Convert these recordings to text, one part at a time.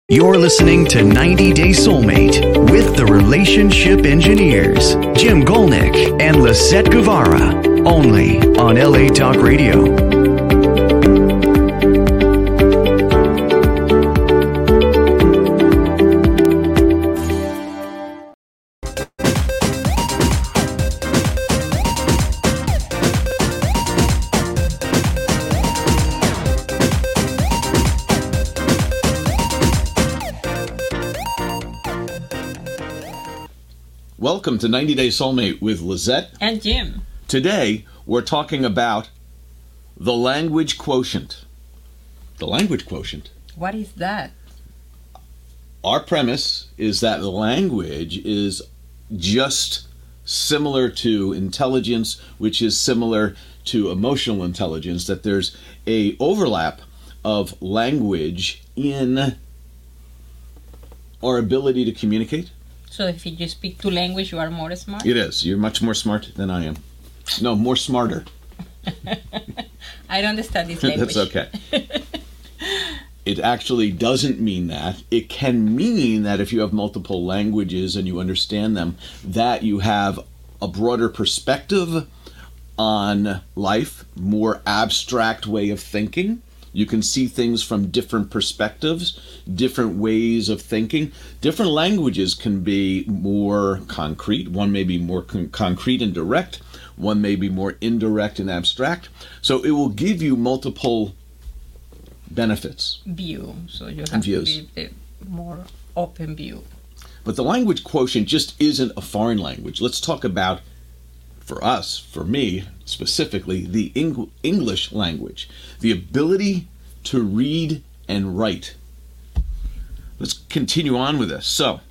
You're listening to 90 Day Soulmate with the Relationship Engineers, Jim Golnick and Lisette Guevara, only on LA Talk Radio. Welcome to 90 Day Soulmate with Lisette and Jim. Today, we're talking about the language quotient. The language quotient. What is that? Our premise is that the language is just similar to intelligence, which is similar to emotional intelligence, that there's a overlap of language in our ability to communicate. So if you speak two languages, you are more smart? It is. You're much more smart than I am. No, more smarter. I don't understand this language. That's okay. It actually doesn't mean that. It can mean that if you have multiple languages and you understand them, that you have a broader perspective on life, more abstract way of thinking. You can see things from different perspectives, different ways of thinking. Different languages can be more concrete. One may be more concrete and direct. One may be more indirect and abstract. So it will give you multiple benefits. View. So you have to be the more open view. But the language quotient just isn't a foreign language. Let's talk about, for us, for me specifically, the English language. The ability to read and write. Let's continue on with this. So,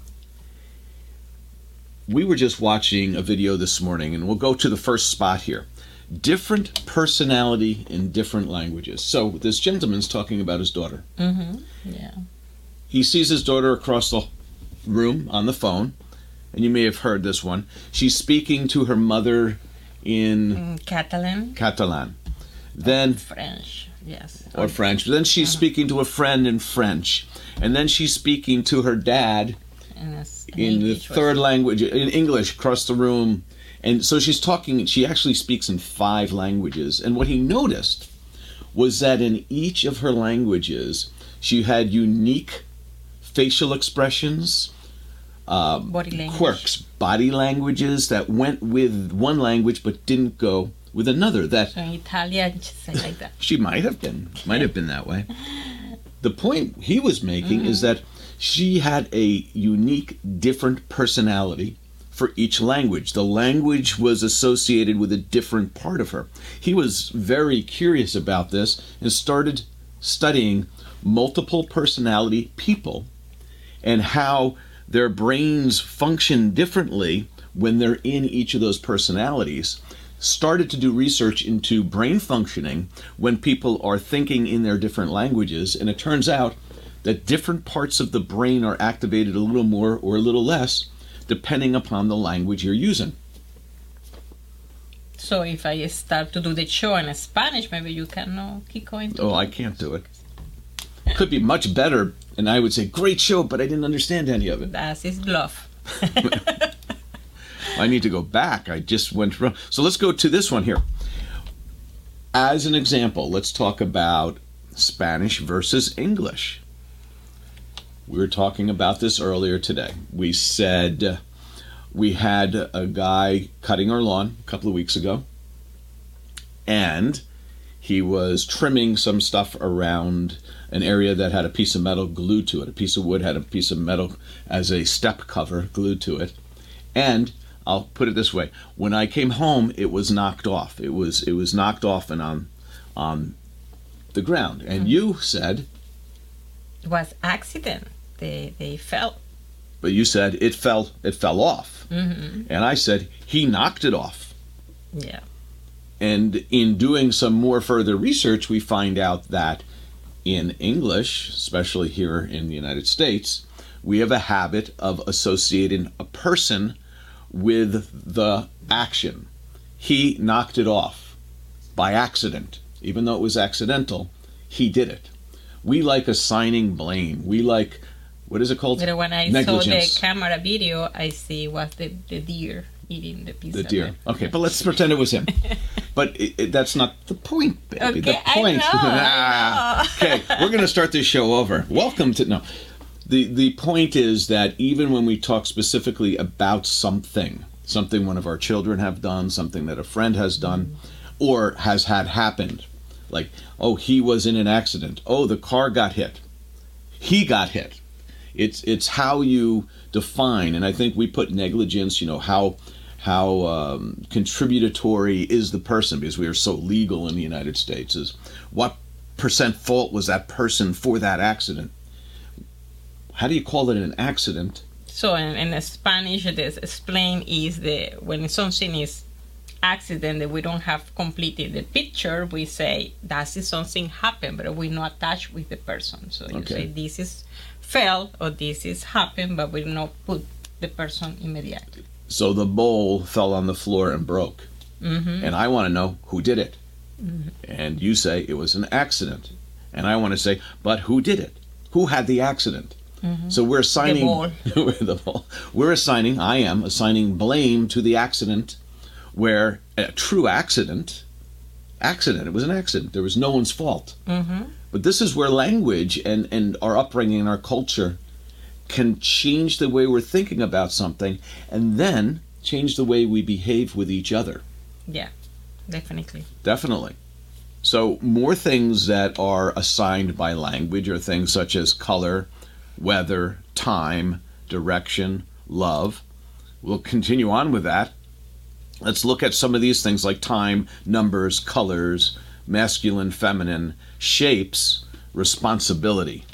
we were just watching a video this morning, and we'll go to the first spot here. Different personality in different languages. So, this gentleman's talking about his daughter. Mm-hmm. Yeah. He sees his daughter across the room on the phone, and you may have heard this one. She's speaking to her mother in Catalan. Then French, yes. Or French. Then she's speaking to a friend in French. And then she's speaking to her dad in the third language, in English, across the room. And so she's talking, she actually speaks in 5 languages. And what he noticed was that in each of her languages, she had unique facial expressions, quirks, body languages that went with one language but didn't go with another. That so in Italian, say like that. She might have been that way. The point he was making is that she had a unique, different personality for each language. The language was associated with a different part of her. He was very curious about this and started studying multiple personality people and how their brains function differently when they're in each of those personalities. Started to do research into brain functioning when people are thinking in their different languages, and it turns out that different parts of the brain are activated a little more or a little less depending upon the language you're using. So if I start to do the show in Spanish, maybe you can keep going. I can't do it. Could be much better, and I would say, great show, but I didn't understand any of it. Das ist bluff. I need to go back. I just went wrong. So let's go to this one here. As an example, let's talk about Spanish versus English. We were talking about this earlier today. We said we had a guy cutting our lawn a couple of weeks ago, and he was trimming some stuff around an area that had a piece of metal glued to it. A piece of wood had a piece of metal as a step cover glued to it. And I'll put it this way. When I came home, it was knocked off. It was knocked off and on the ground. And you said it was accident. They fell. But you said it fell off. Mm-hmm. And I said he knocked it off. Yeah. And in doing some more further research, we find out that in English, especially here in the United States, we have a habit of associating a person with the action. He knocked it off by accident. Even though it was accidental, he did it. We like assigning blame. We like, what is it called? But when I Negligence. saw the camera video, I see was the deer eating the pizza. The deer. Okay, but let's pretend it was him. But that's not the point, baby. Okay, The point. I know. Okay, we're going to start this show over. Welcome to... No. The point is that even when we talk specifically about something one of our children have done, something that a friend has done, or has had happened, like, oh, he was in an accident. Oh, the car got hit. He got hit. It's how you define, and I think we put negligence, how contributory is the person, because we are so legal in the United States, is what percent fault was that person for that accident? How do you call it an accident? So in Spanish, the explain is when something is accident that we don't have completed the picture, we say that is something happened, but we're not attached with the person. So you say this is fell or this is happened, but we not put the person immediately. So the bowl fell on the floor and broke. Mm-hmm. And I want to know who did it. Mm-hmm. And you say it was an accident. And I want to say, but who did it? Who had the accident? Mm-hmm. So we're assigning the ball. I am assigning blame to the accident, where a true accident, it was an accident. There was no one's fault. Mm-hmm. But this is where language and our upbringing and our culture can change the way we're thinking about something, and then change the way we behave with each other. Yeah, definitely. Definitely. So more things that are assigned by language are things such as color, weather, time, direction, love. We'll continue on with that. Let's look at some of these things like time, numbers, colors, masculine, feminine, shapes, responsibility.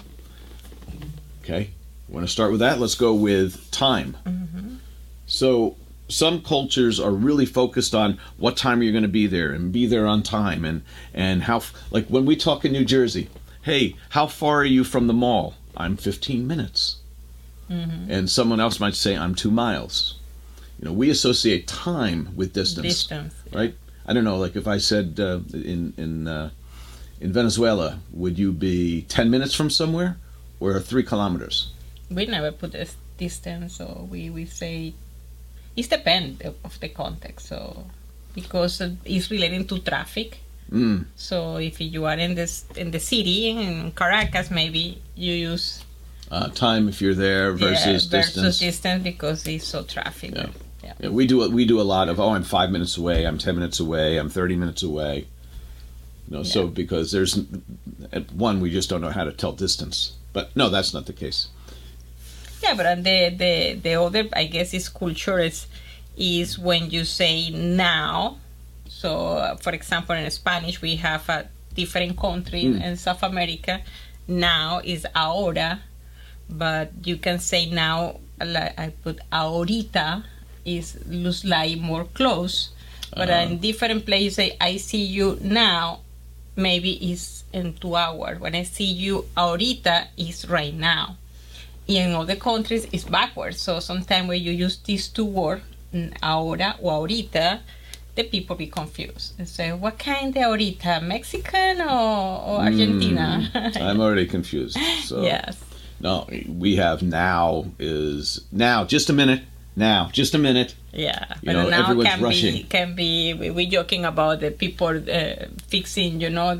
Okay, want to start with that? Let's go with time. Mm-hmm. So some cultures are really focused on what time you're going to be there and be there on time, and how, like when we talk in New Jersey, hey, how far are you from the mall? I'm 15 minutes. Mm-hmm. And someone else might say, I'm 2 miles. We associate time with distance. Right? I don't know, like if I said in Venezuela, would you be 10 minutes from somewhere or 3 kilometers? We never put a distance, so we say it depends of the context. So because it's relating to traffic. Mm. So if you are in the city in Caracas, maybe you use time if you're there versus distance. Versus distance because it's so traffic. Yeah. Yeah, we do a lot of I'm 5 minutes away, I'm 10 minutes away, I'm 30 minutes away. So because there's we just don't know how to tell distance. But no, that's not the case. Yeah, but the other, I guess, is culture is when you say now. So, for example, in Spanish, we have a different country in South America. Now is ahora, but you can say now, like I put ahorita, looks like more close. But in different places, say, I see you now, maybe it's in 2 hours. When I see you ahorita, it's right now. In other countries, it's backwards. So sometimes when you use these two words, ahora or ahorita, the people be confused and say, what kind of ahorita? Mexican or Argentina? I'm already confused. So. Yes. No, we have now is now, just a minute. Now, just a minute. Yeah, but now everyone's rushing. We're joking about the people fixing,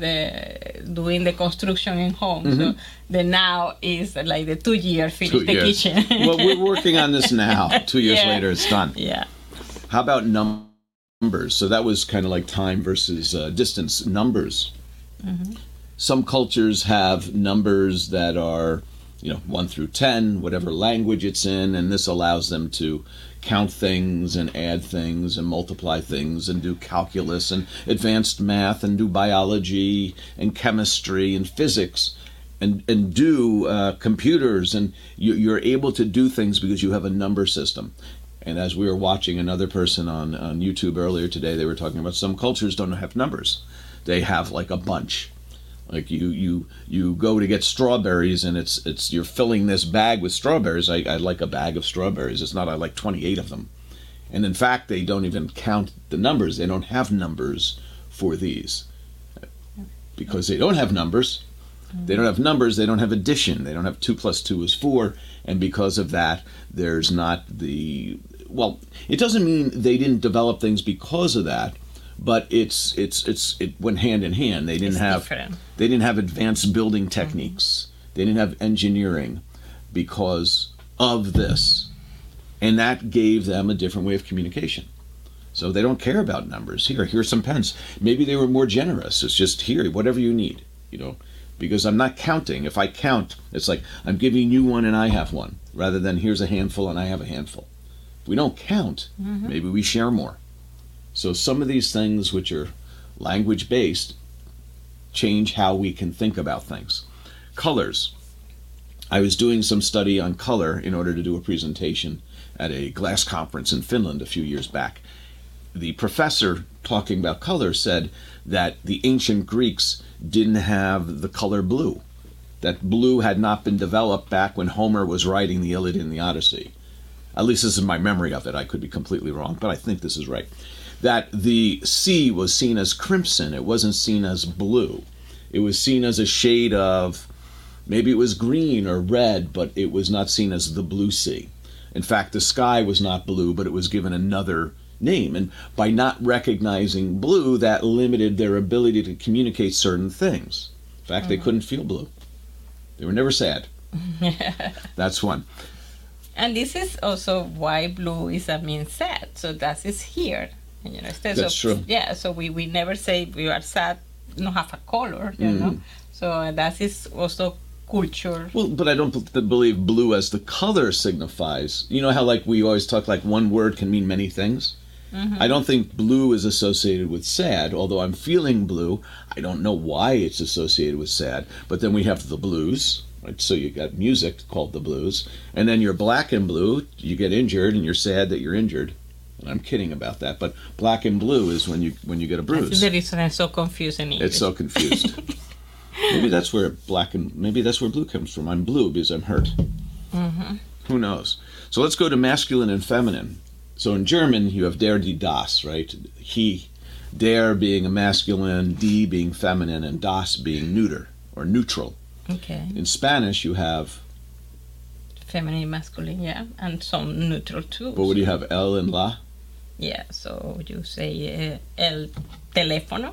doing the construction in homes. Mm-hmm. So the now is like the 2 year finish the kitchen. Well, we're working on this now. 2 years later, it's done. Yeah. How about numbers? So that was kind of like time versus distance. Numbers. Mm-hmm. Some cultures have numbers that are 1 through 10, whatever language it's in, and this allows them to count things and add things and multiply things and do calculus and advanced math and do biology and chemistry and physics and do computers, and you're able to do things because you have a number system. And as we were watching another person on YouTube earlier today, they were talking about some cultures don't have numbers. They have like a bunch. Like you go to get strawberries and it's you're filling this bag with strawberries. I like a bag of strawberries. It's not I like 28 of them. And in fact, they don't even count the numbers. They don't have numbers for these. Because they don't have numbers, They don't have numbers, they don't have addition, they don't have 2 plus 2 is 4, and because of that, there's not the, well, it doesn't mean they didn't develop things because of that, but it went hand in hand. They didn't have advanced building techniques. They didn't have engineering because of this. And that gave them a different way of communication. So they don't care about numbers. Here's some pens. Maybe they were more generous. It's just here, whatever you need, because I'm not counting. If I count, it's like I'm giving you one and I have one, rather than here's a handful and I have a handful. If we don't count, maybe we share more. So some of these things which are language-based change how we can think about things. Colors. I was doing some study on color in order to do a presentation at a glass conference in Finland a few years back. The professor talking about color said that the ancient Greeks didn't have the color blue, that blue had not been developed back when Homer was writing the Iliad and the Odyssey. At least this is my memory of it. I could be completely wrong, but I think this is right. That the sea was seen as crimson. It wasn't seen as blue. It was seen as a shade of, maybe it was green or red, but it was not seen as the blue sea. In fact, the sky was not blue, but it was given another name. And by not recognizing blue, that limited their ability to communicate certain things. In fact, they couldn't feel blue. They were never sad. That's one. And this is also why blue means sad. So that is here. And, that's true. Yeah, so we never say we are sad, don't have a color, So that is also culture. Well, but I don't believe blue as the color signifies. You know how we always talk one word can mean many things? I don't think blue is associated with sad, although I'm feeling blue. I don't know why it's associated with sad. But then we have the blues, right? So you got music called the blues. And then you're black and blue, you get injured and you're sad that you're injured. And I'm kidding about that, but black and blue is when you get a bruise. That's the reason I'm so confused in English. It's so confused. Maybe that's where blue comes from. I'm blue because I'm hurt. Who knows? So let's go to masculine and feminine. So in German, you have der, die, das, right? He, der being a masculine, die being feminine, and das being neuter or neutral. Okay. In Spanish, you have feminine, masculine, yeah, and some neutral too. But what do you have, el and la? Yeah, so you say el teléfono,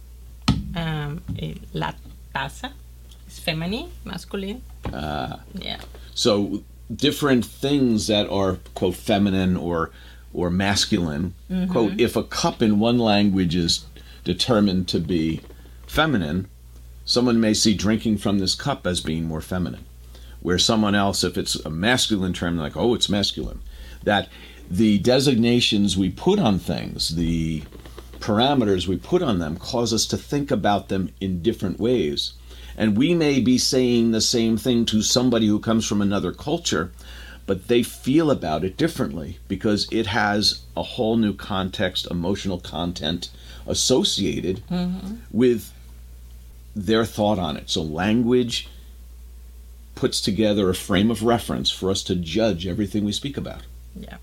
la taza is feminine, masculine. Yeah. So different things that are, quote, feminine or masculine, quote, if a cup in one language is determined to be feminine, someone may see drinking from this cup as being more feminine. Where someone else, if it's a masculine term, like, oh, it's masculine. That the designations we put on things, the parameters we put on them, cause us to think about them in different ways. And we may be saying the same thing to somebody who comes from another culture, but they feel about it differently because it has a whole new context, emotional content associated with their thought on it. So language puts together a frame of reference for us to judge everything we speak about. Yeah.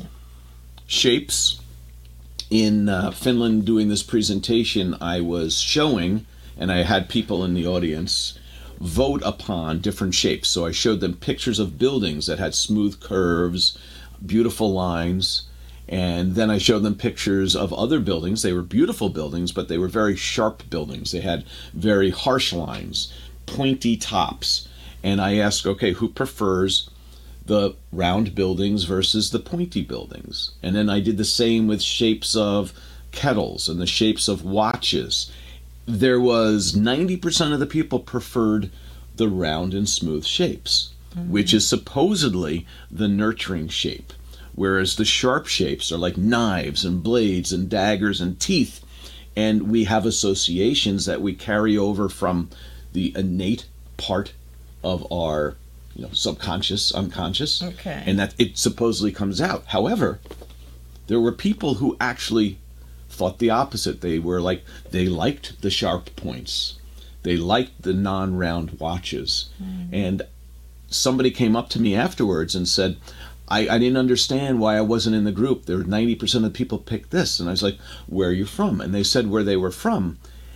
Shapes. In Finland doing this presentation, I was showing, and I had people in the audience vote upon different shapes. So I showed them pictures of buildings that had smooth curves, beautiful lines, and then I showed them pictures of other buildings. They were beautiful buildings, but they were very sharp buildings. They had very harsh lines, pointy tops. And I asked, okay, who prefers the round buildings versus the pointy buildings? And then I did the same with shapes of kettles and the shapes of watches. There was 90% of the people preferred the round and smooth shapes, which is supposedly the nurturing shape. Whereas the sharp shapes are like knives and blades and daggers and teeth. And we have associations that we carry over from the innate part of our subconscious, unconscious, and that it supposedly comes out. However, there were people who actually thought the opposite. They liked the sharp points. They liked the non-round watches. And somebody came up to me afterwards and said, I didn't understand why I wasn't in the group. There were 90% of people picked this. And I was like, where are you from? And they said where they were from.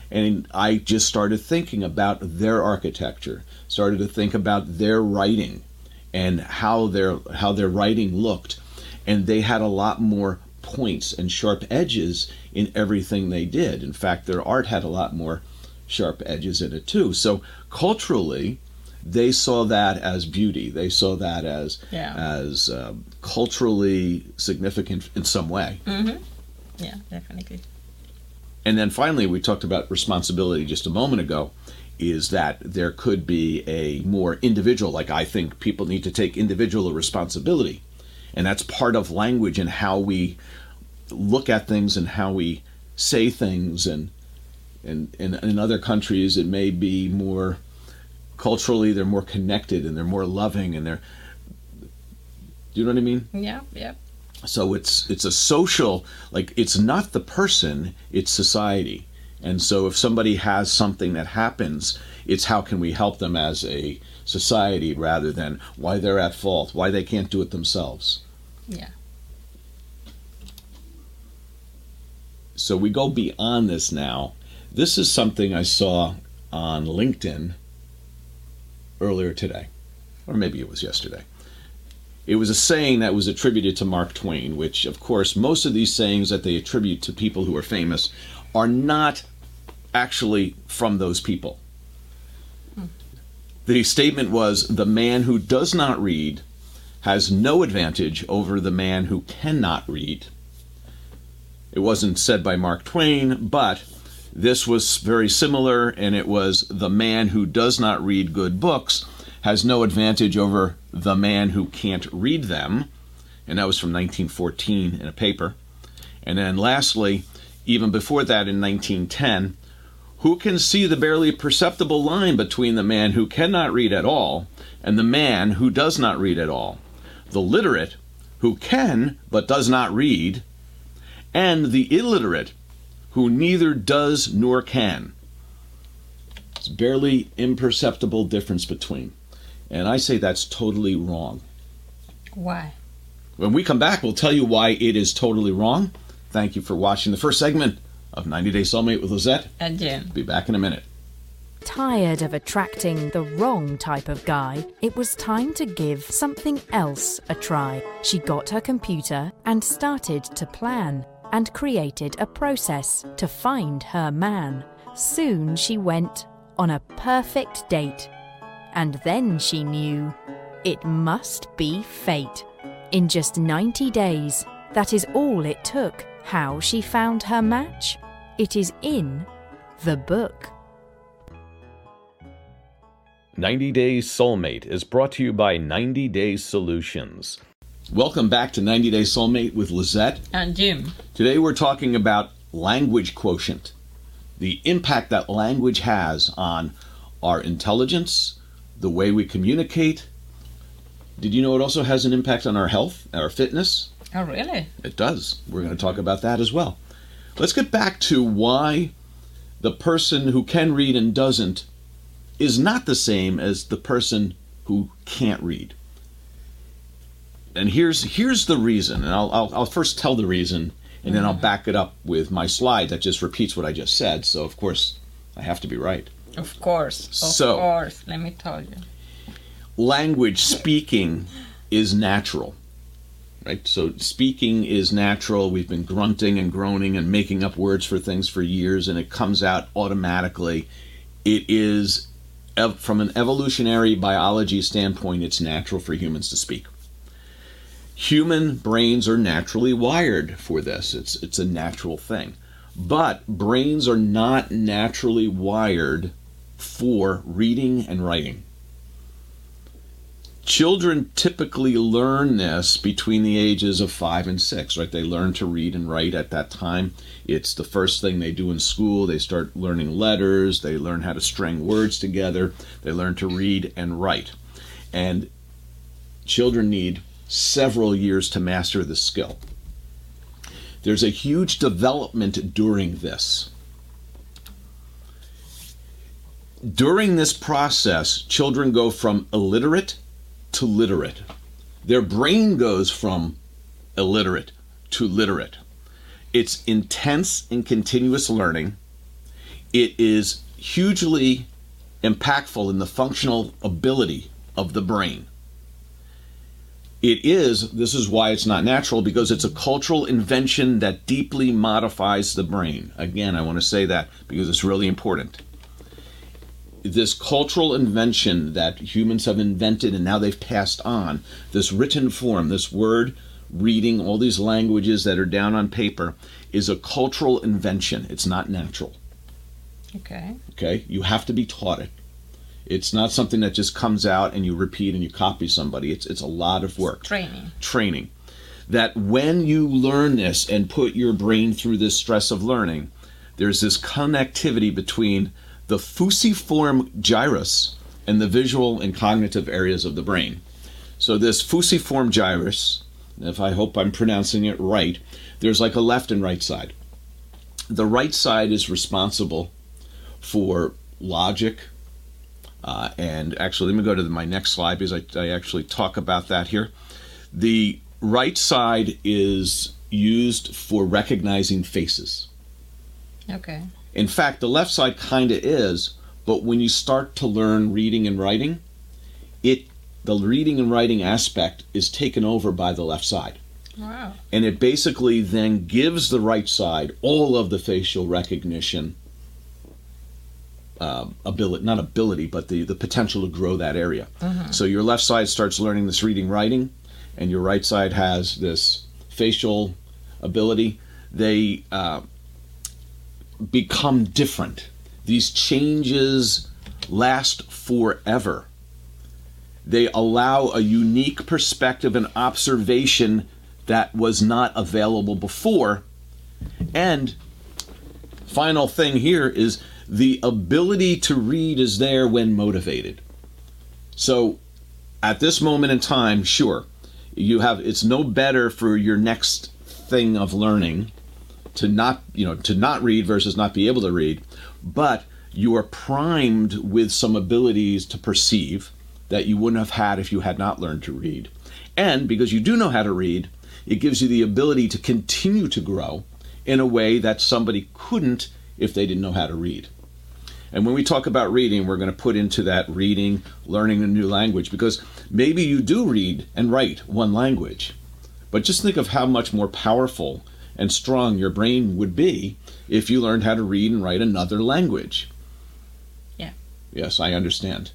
And I just started thinking about their architecture, started to think about their writing and how their writing looked. And they had a lot more points and sharp edges in everything they did. In fact, their art had a lot more sharp edges in it too. So culturally, they saw that as beauty. They saw that as culturally significant in some way. Mm-hmm. Yeah, definitely. And then finally, we talked about responsibility just a moment ago, is that there could be a more individual, like I think people need to take individual responsibility. And that's part of language and how we look at things and how we say things. And in other countries, it may be more culturally, they're more connected and they're more loving and they're, do you know what I mean? Yeah, yeah. So it's a social, like it's not the person, it's society. And so if somebody has something that happens, it's how can we help them as a society rather than why they're at fault, why they can't do it themselves. Yeah. So we go beyond this now. This is something I saw on LinkedIn earlier today, or maybe it was yesterday. It was a saying that was attributed to Mark Twain, which, of course, most of these sayings that they attribute to people who are famous are not actually from those people. The statement was, "The man who does not read has no advantage over the man who cannot read." It wasn't said by Mark Twain, but this was very similar, and it was, "The man who does not read good books has no advantage over the man who can't read them." And that was from 1914 in a paper. And then lastly, even before that in 1910, "Who can see the barely perceptible line between the man who cannot read at all and the man who does not read at all? The literate, who can but does not read, and the illiterate, who neither does nor can." It's barely imperceptible difference between. And I say that's totally wrong. Why? When we come back, we'll tell you why it is totally wrong. Thank you for watching the first segment of 90 Day Soulmate with Lizette. And Jim. Be back in a minute. Tired of attracting the wrong type of guy, it was time to give something else a try. She got her computer and started to plan and created a process to find her man. Soon she went on a perfect date. And then she knew it must be fate. In just 90 days, that is all it took. How she found her match? It is in the book. 90 Day Soulmate is brought to you by 90 Day Solutions. Welcome back to 90 Day Soulmate with Lizette. And Jim. Today we're talking about language quotient, the impact that language has on our intelligence, the way we communicate. Did you know it also has an impact on our health, our fitness? Oh, really? It does. We're going to talk about that as well. Let's get back to why the person who can read and doesn't is not the same as the person who can't read. And here's the reason, and I'll first tell the reason, and then I'll back it up with my slide that just repeats what I just said. So, of course, I have to be right. Of course. Of course. Let me tell you. Language, speaking, is natural. Right? So speaking is natural. We've been grunting and groaning and making up words for things for years, and it comes out automatically. It is, from an evolutionary biology standpoint, it's natural for humans to speak. Human brains are naturally wired for this. It's a natural thing. But brains are not naturally wired for reading and writing. Children typically learn this between the ages of 5 and 6, right? They learn to read and write at that time. It's the first thing they do in school. They start learning letters. They learn how to string words together. They learn to read and write. And children need several years to master this skill. There's a huge development during this. During this process, children go from illiterate to literate. Their brain goes from illiterate to literate. It's intense and continuous learning. it is hugely impactful in the functional ability of the brain. This is why it's not natural, because it's a cultural invention that deeply modifies the brain. Again, I want to say that because it's really important. This cultural invention that humans have invented and now they've passed on, this written form, this word, reading, all these languages that are down on paper, is a cultural invention. It's not natural. Okay? You have to be taught it. It's not something that just comes out and you repeat and you copy somebody. It's a lot of work. Training. That when you learn this and put your brain through this stress of learning, there's this connectivity between the fusiform gyrus and the visual and cognitive areas of the brain. So this fusiform gyrus, if I hope I'm pronouncing it right, there's like a left and right side. The right side is responsible for logic, and actually, let me go to my next slide because I actually talk about that here. The right side is used for recognizing faces. Okay. In fact, the left side kind of is, but when you start to learn reading and writing, the reading and writing aspect is taken over by the left side. Wow. And it basically then gives the right side all of the facial recognition ability, but the potential to grow that area. Mm-hmm. So your left side starts learning this reading, writing, and your right side has this facial ability. They become different. These changes last forever. They allow a unique perspective and observation that was not available before. And final thing here is the ability to read is there when motivated. So at this moment in time, sure, it's no better for your next thing of learning to not read versus not be able to read, but you are primed with some abilities to perceive that you wouldn't have had if you had not learned to read. And because you do know how to read, it gives you the ability to continue to grow in a way that somebody couldn't if they didn't know how to read. And when we talk about reading, we're going to put into that reading, learning a new language, because maybe you do read and write one language, but just think of how much more powerful and strong your brain would be if you learned how to read and write another language. Yeah. Yes, I understand.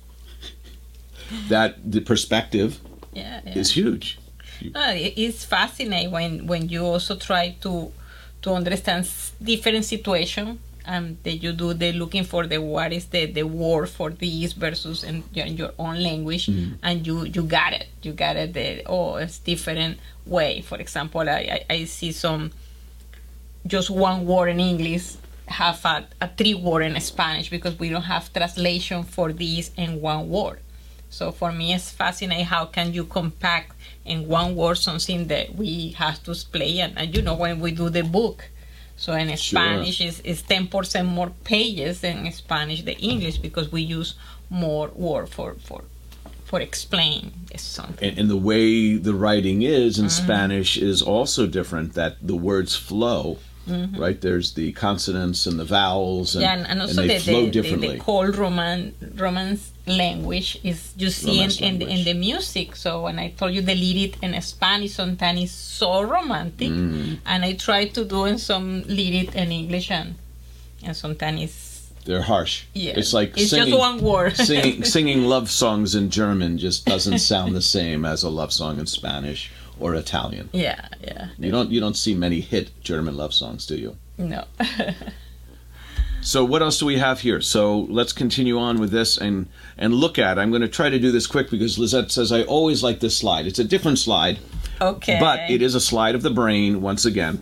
That the perspective is huge. It's fascinating when you also try to understand different situations. That you do the looking for what is the word for this versus in your own language, and you got it. You got it. It's different way. For example, I see some just one word in English have a 3 word in Spanish because we don't have translation for this in one word. So for me, it's fascinating how can you compact in one word something that we have to explain. And when we do the book. So in Spanish is 10% more pages than in Spanish than English because we use more word for explain something. And the way the writing is in Spanish is also different, that the words flow, right? There's the consonants and the vowels, and also they flow differently. The cold Romance language is you see in the music. So when I told you the lyric in Spanish sometimes is so romantic, and I try to do in some lyric in English, and sometimes they're harsh. Yeah, it's like it's just one word. singing love songs in German just doesn't sound the same as a love song in Spanish or Italian. Yeah. You don't see many hit German love songs, do you? No. So what else do we have here? So let's continue on with this and look at. I'm going to try to do this quick because Lizette says I always like this slide. It's a different slide. Okay. But it is a slide of the brain once again.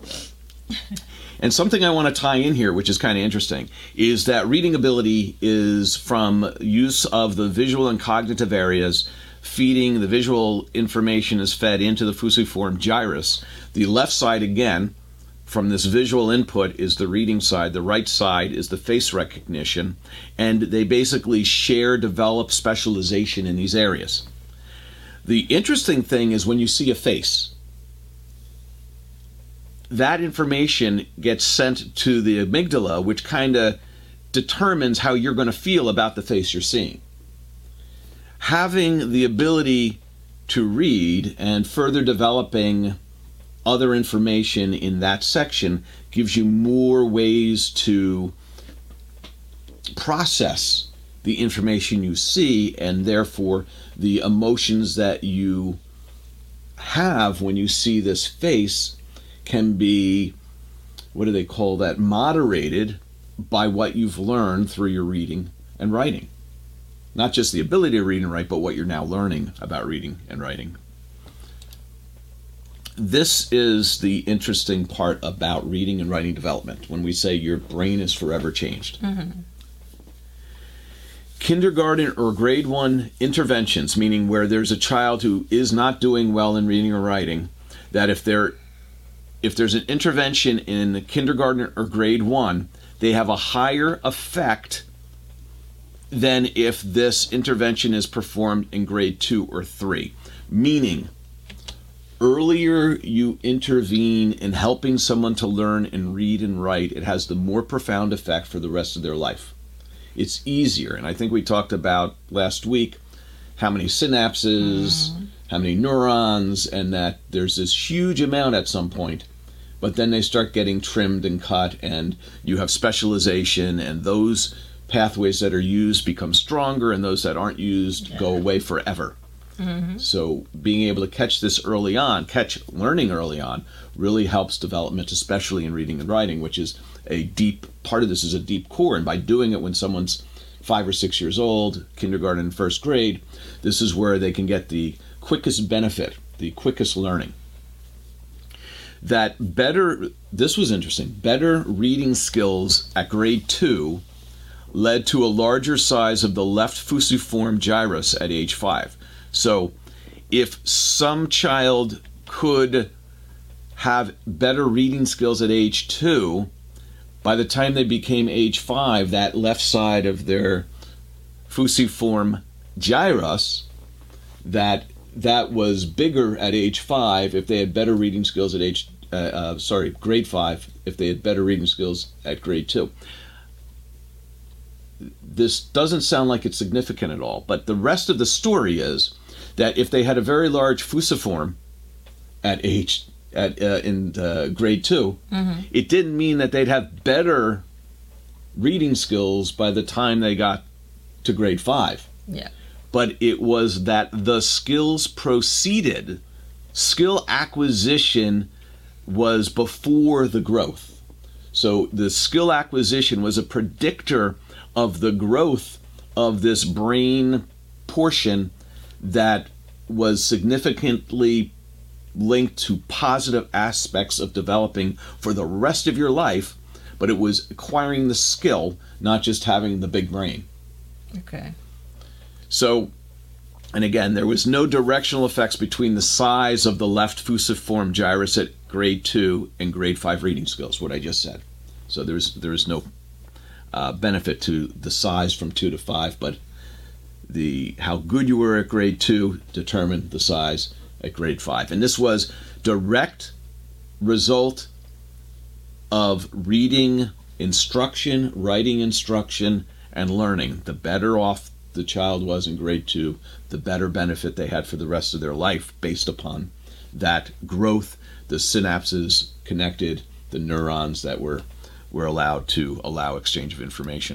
And something I want to tie in here, which is kind of interesting, is that reading ability is from use of the visual and cognitive areas. Feeding the visual information is fed into the fusiform gyrus. The left side, again, from this visual input is the reading side. The right side is the face recognition. And they basically develop specialization in these areas. The interesting thing is when you see a face, that information gets sent to the amygdala, which kind of determines how you're going to feel about the face you're seeing. Having the ability to read and further developing other information in that section gives you more ways to process the information you see, and therefore the emotions that you have when you see this face can be, what do they call that, moderated by what you've learned through your reading and writing. Not just the ability to read and write, but what you're now learning about reading and writing. This is the interesting part about reading and writing development, when we say your brain is forever changed. Mm-hmm. Kindergarten or grade 1 interventions, meaning where there's a child who is not doing well in reading or writing, that if there's an intervention in kindergarten or grade 1, they have a higher effect than if this intervention is performed in grade 2 or 3. Meaning, earlier you intervene in helping someone to learn and read and write, it has the more profound effect for the rest of their life. It's easier, and I think we talked about last week how many synapses, how many neurons, and that there's this huge amount at some point, but then they start getting trimmed and cut, and you have specialization, and those pathways that are used become stronger, and those that aren't used go away forever. Mm-hmm. So being able to catch this early on, learning early on, really helps development, especially in reading and writing, which is a deep part of this, is a deep core. And by doing it when someone's 5 or 6 years old, kindergarten and first grade, this is where they can get the quickest benefit, the quickest learning. This was interesting, better reading skills at grade 2 led to a larger size of the left fusiform gyrus at age 5. So if some child could have better reading skills at age 2, by the time they became age 5, that left side of their fusiform gyrus, that was bigger at age 5 if they had better reading skills at grade 5, if they had better reading skills at grade 2. This doesn't sound like it's significant at all, but the rest of the story is that if they had a very large fusiform in grade 2, mm-hmm. it didn't mean that they'd have better reading skills by the time they got to grade 5. Yeah. But it was that the skills proceeded, skill acquisition was before the growth. So the skill acquisition was a predictor of the growth of this brain portion that was significantly linked to positive aspects of developing for the rest of your life, but it was acquiring the skill, not just having the big brain. Okay. So, and again, there was no directional effects between the size of the left fusiform gyrus at grade 2 and grade 5 reading skills, what I just said. So there is no benefit to the size from 2 to 5, but how good you were at grade 2 determined the size at grade 5. And this was direct result of reading instruction, writing instruction, and learning. The better off the child was in grade 2, the better benefit they had for the rest of their life based upon that growth, the synapses connected, the neurons that were allowed to allow exchange of information.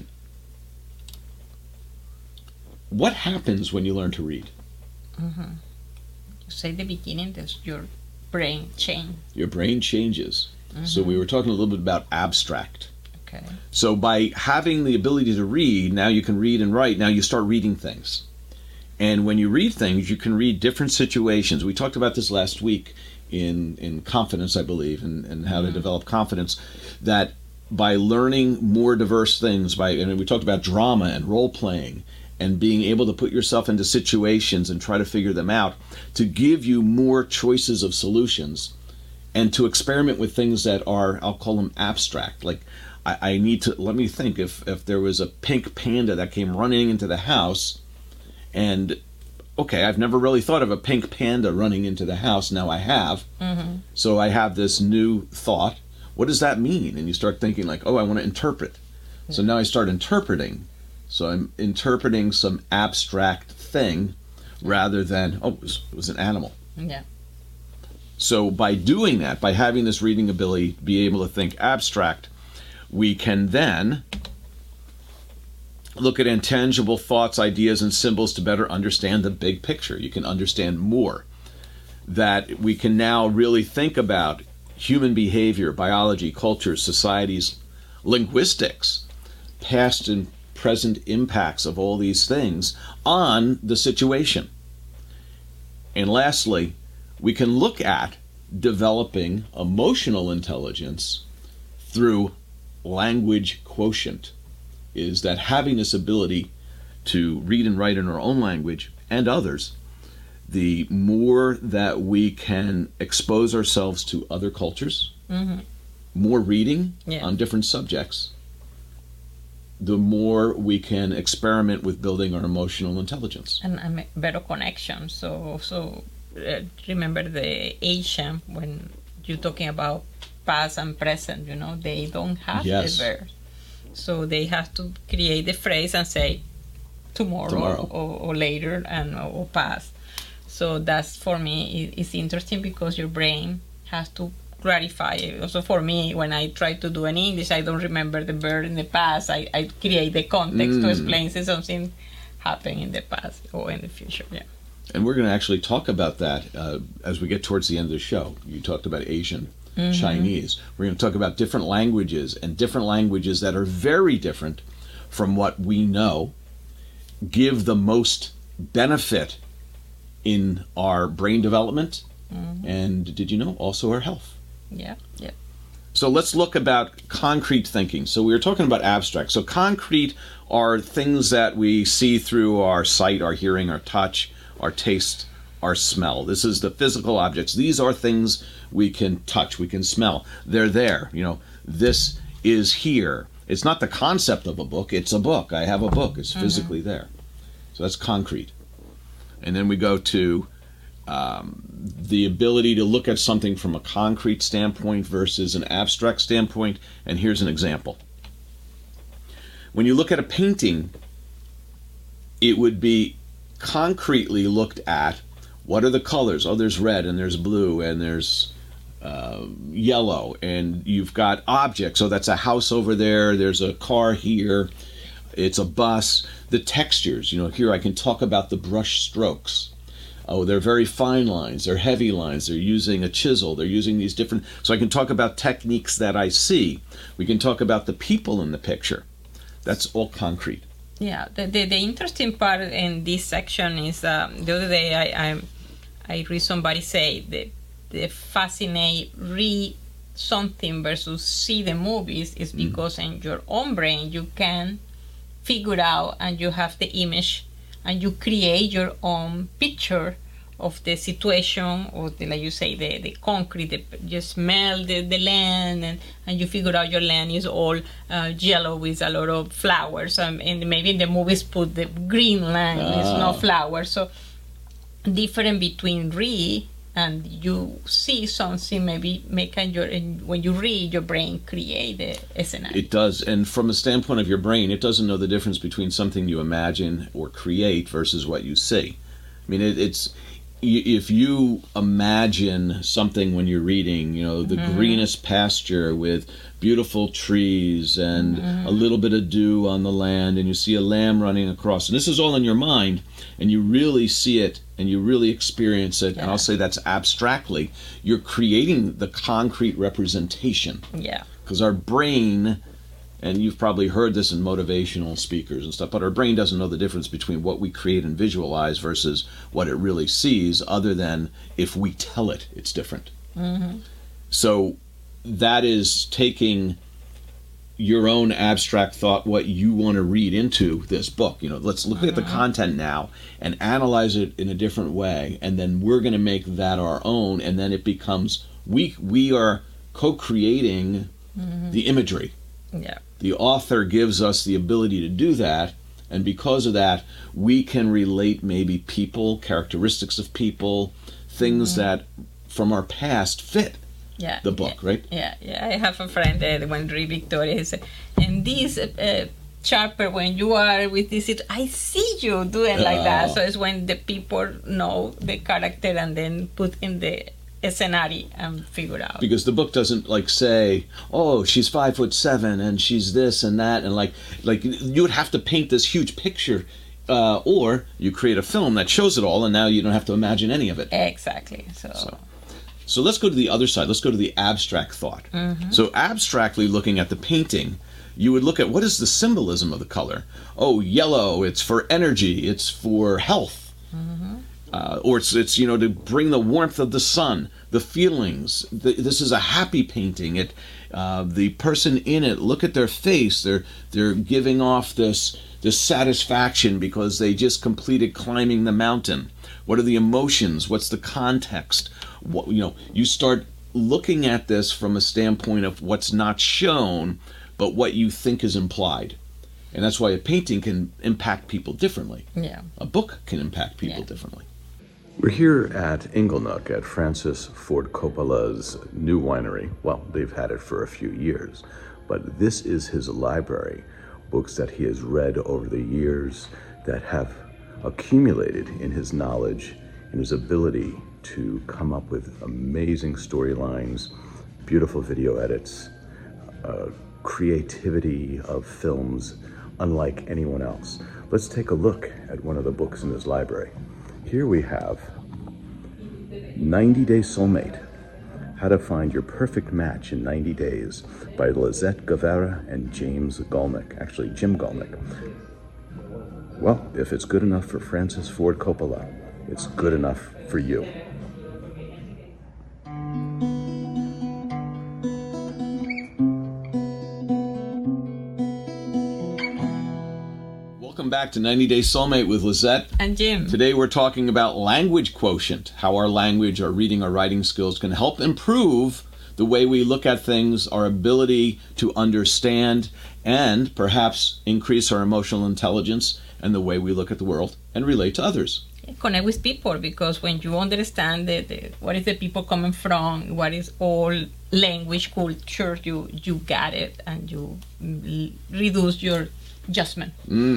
What happens when you learn to read? Mm-hmm. Say the beginning, does your brain change? Your brain changes. Mm-hmm. So we were talking a little bit about abstract. Okay. So by having the ability to read, now you can read and write, now you start reading things. And when you read things, you can read different situations. We talked about this last week in confidence, I believe, and how to develop confidence, that by learning more diverse things, and we talked about drama and role-playing, and being able to put yourself into situations and try to figure them out, to give you more choices of solutions, and to experiment with things that are, I'll call them abstract. Like, I need to, let me think, if there was a pink panda that came running into the house, and, okay, I've never really thought of a pink panda running into the house, now I have. Mm-hmm. So I have this new thought. What does that mean? And you start thinking like, oh, I want to interpret. So now I start interpreting. So I'm interpreting some abstract thing rather than, oh, it was an animal. Yeah. So by doing that, by having this reading ability, be able to think abstract, we can then look at intangible thoughts, ideas, and symbols to better understand the big picture. You can understand more. That we can now really think about human behavior, biology, culture, societies, linguistics, past and present impacts of all these things on the situation. And lastly, we can look at developing emotional intelligence through language quotient, is that having this ability to read and write in our own language and others, the more that we can expose ourselves to other cultures, more reading on different subjects, the more we can experiment with building our emotional intelligence. And better connection. So remember the Asian, when you're talking about past and present, they don't have the verb. So they have to create the phrase and say tomorrow. Or later or past. So that's, for me, it's interesting because your brain has to clarify. Also for me, when I try to do in English, I don't remember the verb in the past. I create the context to explain something happened in the past or in the future. Yeah. And we're going to actually talk about that as we get towards the end of the show. You talked about Asian, Chinese. We're going to talk about different languages and different languages that are very different from what we know, give the most benefit in our brain development, and did you know, also our health. Yeah. So let's look about concrete thinking. So we were talking about abstract. So concrete are things that we see through our sight, our hearing, our touch, our taste, our smell. This is the physical objects. These are things we can touch, we can smell. They're there. This is here. It's not the concept of a book, it's a book. I have a book, it's physically there. So that's concrete. And then we go to the ability to look at something from a concrete standpoint versus an abstract standpoint. And here's an example. When you look at a painting, it would be concretely looked at. What are the colors? Oh, there's red and there's blue and there's yellow, and you've got objects. So that's a house over there. There's a car here. It's a bus. The textures, here I can talk about the brush strokes. Oh, they're very fine lines. They're heavy lines. They're using a chisel. They're using these different. So I can talk about techniques that I see. We can talk about the people in the picture. That's all concrete. Yeah. The interesting part in this section is the other day I read somebody say that the read something versus see the movies is because in your own brain you can figure out and you have the image and you create your own picture of the situation, or like you say, the concrete, you smell the land and you figure out your land is all yellow with a lot of flowers, and maybe in the movies put the green land, it's no flowers. So different between read and you see something, maybe when you read, your brain create the scenario. It does, and from a standpoint of your brain, it doesn't know the difference between something you imagine or create versus what you see. I mean, it's if you imagine something when you're reading, the greenest pasture with beautiful trees and a little bit of dew on the land, and you see a lamb running across, and this is all in your mind, and you really see it and you really experience it, and I'll say that's abstractly, you're creating the concrete representation. Yeah. Because our brain, and you've probably heard this in motivational speakers and stuff, but our brain doesn't know the difference between what we create and visualize versus what it really sees, other than if we tell it, it's different. So that is taking your own abstract thought, what you want to read into this book. Let's look at the content now and analyze it in a different way, and then we're going to make that our own, and then it becomes, we are co-creating the imagery. Yeah. The author gives us the ability to do that, and because of that, we can relate maybe people, characteristics of people, things that from our past fit Yeah. the book, right? Yeah. I have a friend that when read Victoria, he said, and this chapter, when you are with this, I see you doing like that. So it's when the people know the character and then put in the scenario and figure out. Because the book doesn't like say, oh, she's 5'7" and she's this and that, and like you would have to paint this huge picture, or you create a film that shows it all, and now you don't have to imagine any of it. Exactly. So let's go to the other side. Let's go to the abstract thought. So abstractly looking at the painting, you would look at what is the symbolism of the color. Oh, yellow, it's for energy, it's for health. Or it's to bring the warmth of the sun, the feelings. This is a happy painting. The person in it, look at their face. They're giving off this satisfaction because they just completed climbing the mountain. What are the emotions? What's the context? You start looking at this from a standpoint of what's not shown, but what you think is implied. And that's why a painting can impact people differently. Yeah. A book can impact people differently. We're here at Inglenook at Francis Ford Coppola's new winery. Well, they've had it for a few years, but this is his library. Books that he has read over the years that have accumulated in his knowledge and his ability to come up with amazing storylines, beautiful video edits, creativity of films unlike anyone else. Let's take a look at one of the books in his library. Here we have 90 Day Soulmate, How to Find Your Perfect Match in 90 Days by Lisette Guevara and James Golnick, actually Jim Golnick. Well, if it's good enough for Francis Ford Coppola, it's good enough for you. Welcome back to 90 Day Soulmate with Lisette and Jim. Today we're talking about language quotient, how our language, our reading, our writing skills can help improve the way we look at things, our ability to understand, and perhaps increase our emotional intelligence and the way we look at the world and relate to others. Connect with people, because when you understand what is the people coming from, what is all language, culture, you got it, and you reduce your judgment.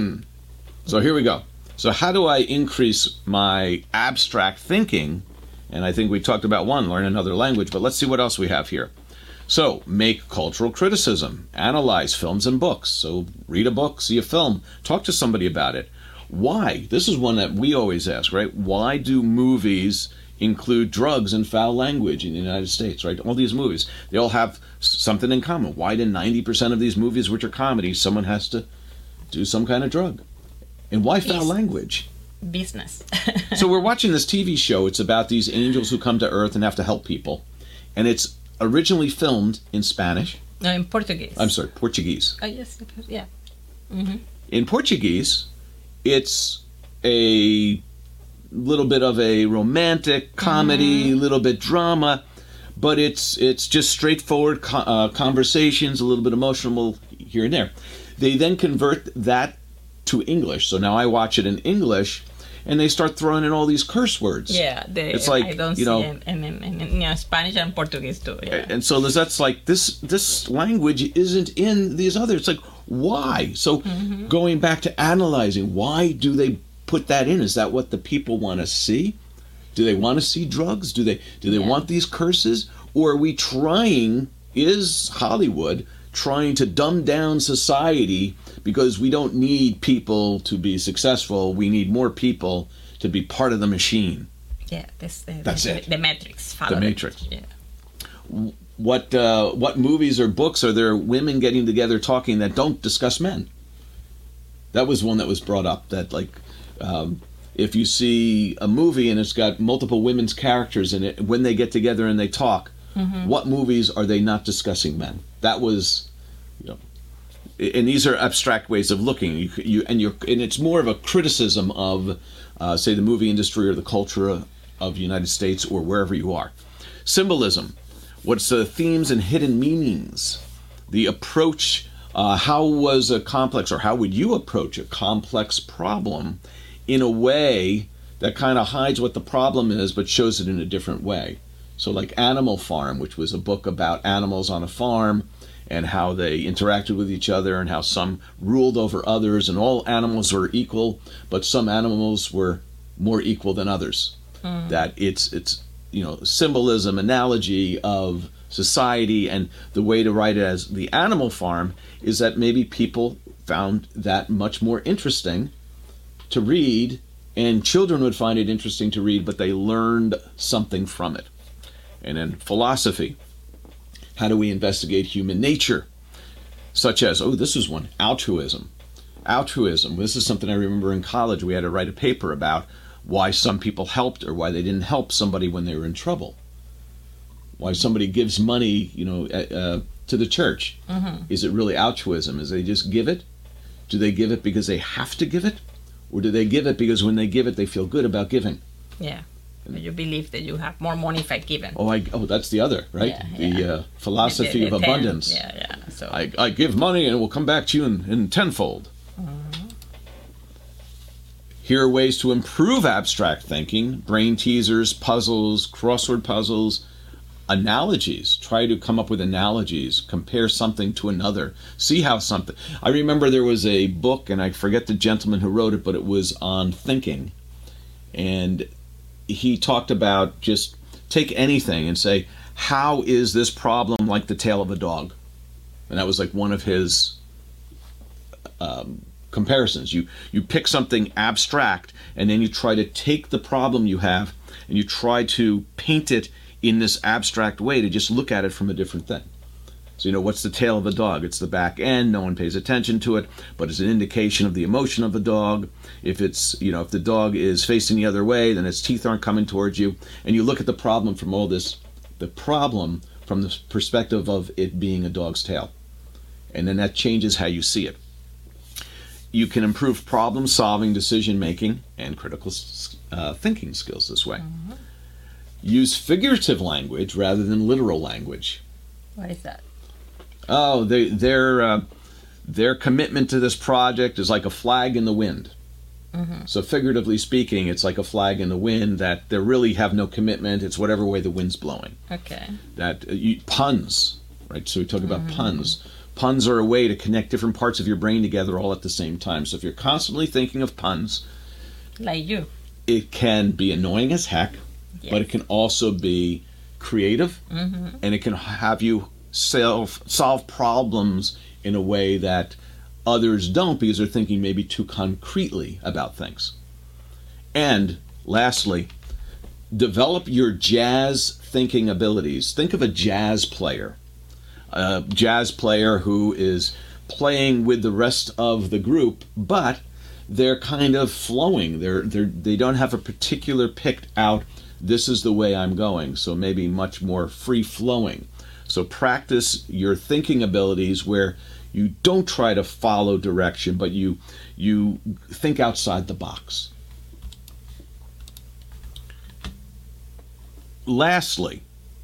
So here we go. So how do I increase my abstract thinking? And I think we talked about one, learn another language, but let's see what else we have here. So make cultural criticism, analyze films and books. So read a book, see a film, talk to somebody about it. Why? This is one that we always ask, right? Why do movies include drugs and foul language in the United States, right? All these movies, they all have something in common. Why do 90% of these movies, which are comedies, someone has to do some kind of drug? And why foul language? Business. So we're watching this TV show. It's about these angels who come to Earth and have to help people. And it's originally filmed in Spanish. No, in Portuguese. I'm sorry, Portuguese. Oh, yes, yeah. In Portuguese, it's a little bit of a romantic comedy, a little bit drama, but it's just straightforward conversations, a little bit emotional here and there. They then convert that to English. So now I watch it in English, and they start throwing in all these curse words. Yeah, it's like, I don't see it in Spanish and Portuguese too. Yeah. And so Lizette's like, this language isn't in these others. It's like, why? So going back to analyzing, why do they put that in? Is that what the people want to see? Do they want to see drugs? Do they want these curses? Or are we is Hollywood trying to dumb down society because we don't need people to be successful? We need more people to be part of the machine. Yeah, that's it. The Matrix. The Matrix. Yeah. What movies or books are there women getting together talking that don't discuss men? That was one that was brought up, that if you see a movie and it's got multiple women's characters in it, when they get together and they talk, what movies are they not discussing men? That was, and these are abstract ways of looking. And it's more of a criticism of, say, the movie industry or the culture of the United States or wherever you are. Symbolism. What's the themes and hidden meanings? The approach. How would you approach a complex problem in a way that kind of hides what the problem is but shows it in a different way? So like Animal Farm, which was a book about animals on a farm and how they interacted with each other and how some ruled over others, and all animals were equal, but some animals were more equal than others. That it's symbolism, analogy of society, and the way to write it as the Animal Farm is that maybe people found that much more interesting to read, and children would find it interesting to read, but they learned something from it. And in philosophy, how do we investigate human nature? Such as, this is one, altruism. Altruism, this is something I remember in college. We had to write a paper about why some people helped or why they didn't help somebody when they were in trouble. Why somebody gives money, to the church. Is it really altruism? Is they just give it? Do they give it because they have to give it? Or do they give it because when they give it, they feel good about giving? Yeah. You believe that you have more money if I give it. That's the other, right? The philosophy of abundance. Yeah. So I give money and it will come back to you in tenfold. Here are ways to improve abstract thinking: brain teasers, puzzles, crossword puzzles, analogies. Try to come up with analogies. Compare something to another. See how something... I remember there was a book, and I forget the gentleman who wrote it, but it was on thinking. And he talked about just take anything and say, how is this problem like the tail of a dog? And that was like one of his comparisons. You pick something abstract, and then you try to take the problem you have, and you try to paint it in this abstract way to just look at it from a different thing. So, what's the tail of a dog? It's the back end. No one pays attention to it, but it's an indication of the emotion of the dog. If it's, if the dog is facing the other way, then its teeth aren't coming towards you. And you look at the problem from the problem from the perspective of it being a dog's tail. And then that changes how you see it. You can improve problem solving, decision making, and critical thinking skills this way. Use figurative language rather than literal language. What is that? Their commitment to this project is like a flag in the wind. So figuratively speaking, it's like a flag in the wind that they really have no commitment. It's whatever way the wind's blowing. Okay. Puns, right? So we talk about puns. Puns are a way to connect different parts of your brain together all at the same time. So if you're constantly thinking of puns, like you, it can be annoying as heck. Yes. But it can also be creative, and it can have you solve problems in a way that others don't, because they're thinking maybe too concretely about things. And lastly, develop your jazz thinking abilities. Think of a jazz player who is playing with the rest of the group, but they're kind of flowing. They don't have a particular picked out, this is the way I'm going, so maybe much more free-flowing. So practice your thinking abilities where you don't try to follow direction, but you think outside the box. Lastly,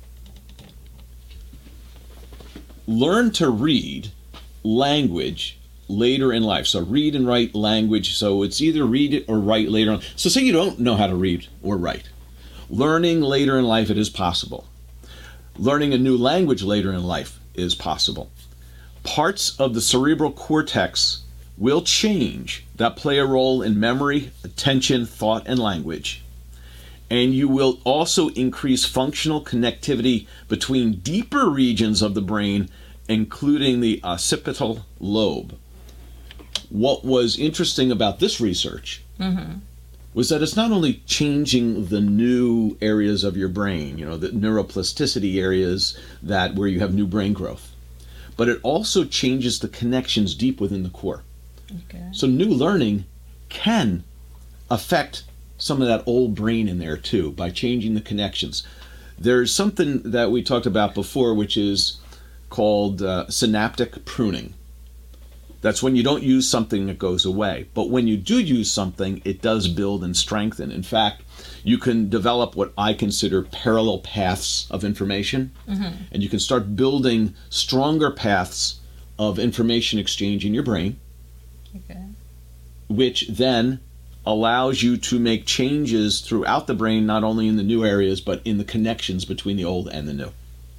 learn to read language later in life. So read and write language. So it's either read it or write later on. So say you don't know how to read or write. Learning later in life, it is possible. Learning a new language later in life is possible. Parts of the cerebral cortex will change that play a role in memory, attention, thought, and language. And you will also increase functional connectivity between deeper regions of the brain, including the occipital lobe. What was interesting about this research was that it's not only changing the new areas of your brain, the neuroplasticity areas where you have new brain growth, but it also changes the connections deep within the core. Okay. So new learning can affect some of that old brain in there too by changing the connections. There's something that we talked about before, which is called synaptic pruning. That's when you don't use something, it goes away. But when you do use something, it does build and strengthen. In fact, you can develop what I consider parallel paths of information, and you can start building stronger paths of information exchange in your brain, which then allows you to make changes throughout the brain, not only in the new areas, but in the connections between the old and the new.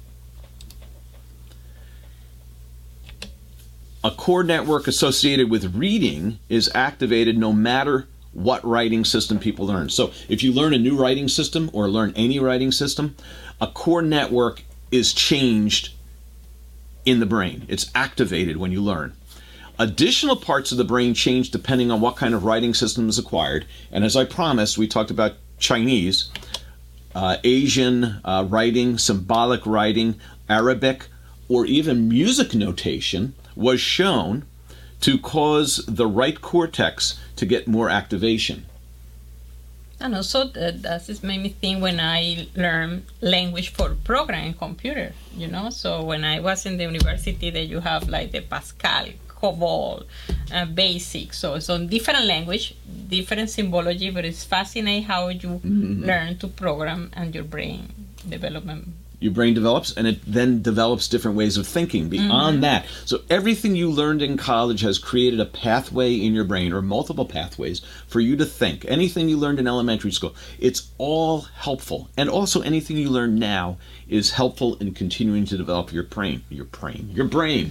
A core network associated with reading is activated no matter what writing system people learn. So if you learn a new writing system or learn any writing system, a core network is changed in the brain. It's activated when you learn. Additional parts of the brain change depending on what kind of writing system is acquired. And as I promised, we talked about Chinese, Asian writing, symbolic writing, Arabic, or even music notation was shown to cause the right cortex to get more activation. And also, that just made me think when I learned language for programming computer, So when I was in the university, that you have like the Pascal, COBOL, BASIC. So it's on different language, different symbology, but it's fascinating how you learn to program and your brain development. Your brain develops, and it then develops different ways of thinking beyond that. So everything you learned in college has created a pathway in your brain, or multiple pathways, for you to think. Anything you learned in elementary school, it's all helpful. And also anything you learn now is helpful in continuing to develop your brain. Your brain.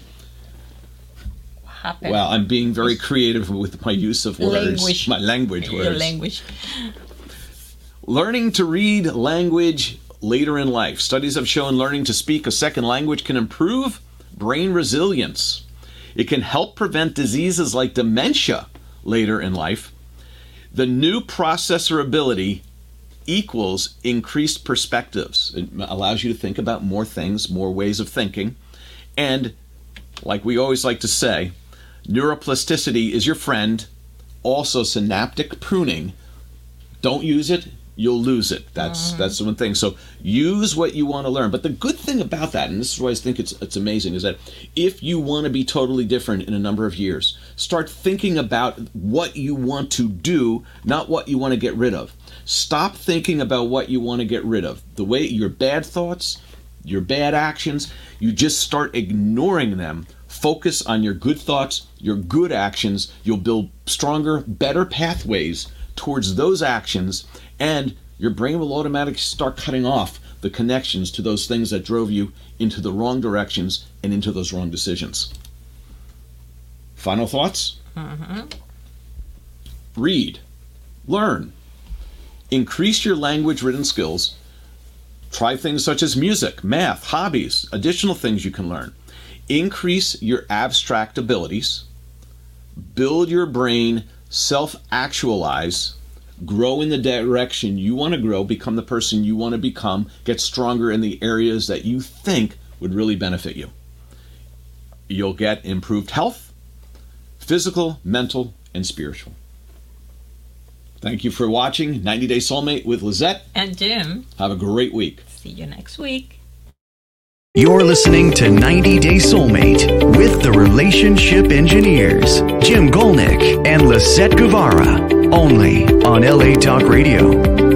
What happened? Well, I'm being very creative with my use of words. Language. My language words. Your language. Learning to read language later in life. Studies have shown learning to speak a second language can improve brain resilience. It can help prevent diseases like dementia later in life. The new processor ability equals increased perspectives. It allows you to think about more things, more ways of thinking. And like we always like to say, neuroplasticity is your friend. Also, synaptic pruning. Don't use it, you'll lose it. That's the one thing. So use what you want to learn. But the good thing about that, and this is why I think it's amazing, is that if you want to be totally different in a number of years, start thinking about what you want to do, not what you want to get rid of. Stop thinking about what you want to get rid of. The way your bad thoughts, your bad actions, you just start ignoring them. Focus on your good thoughts, your good actions. You'll build stronger, better pathways towards those actions, and your brain will automatically start cutting off the connections to those things that drove you into the wrong directions and into those wrong decisions. Final thoughts? Read. Learn. Increase your language-written skills. Try things such as music, math, hobbies, additional things you can learn. Increase your abstract abilities. Build your brain, self-actualize, grow in the direction you want to grow, become the person you want to become, get stronger in the areas that you think would really benefit you. You'll get improved health, physical, mental, and spiritual. Thank you for watching 90 Day Soulmate with Lizette and Jim. Have a great week. See you next week. You're listening to 90 Day Soulmate with the Relationship Engineers, Jim Golnick and Lisette Guevara, only on LA Talk Radio.